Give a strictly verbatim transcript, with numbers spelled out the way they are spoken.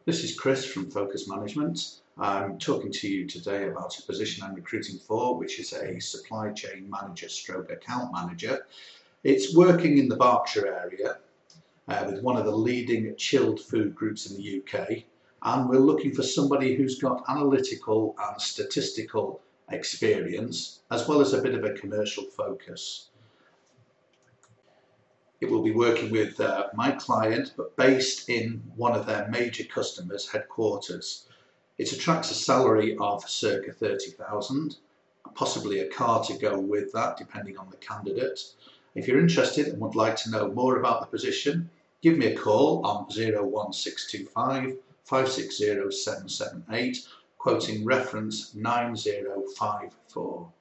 This is Chris from Focus Management. I'm talking to you today about a position I'm recruiting for, which is a supply chain manager stroke account manager. It's working in the Berkshire area uh, with one of the leading chilled food groups in the U K, and we're looking for somebody who's got analytical and statistical experience as well as a bit of a commercial focus. It will be working with uh, my client, but based in one of their major customers' headquarters. It attracts a salary of circa thirty thousand, possibly a car to go with that, depending on the candidate. If you're interested and would like to know more about the position, give me a call on zero one six two five, five six zero seven seven eight, quoting reference nine zero five four.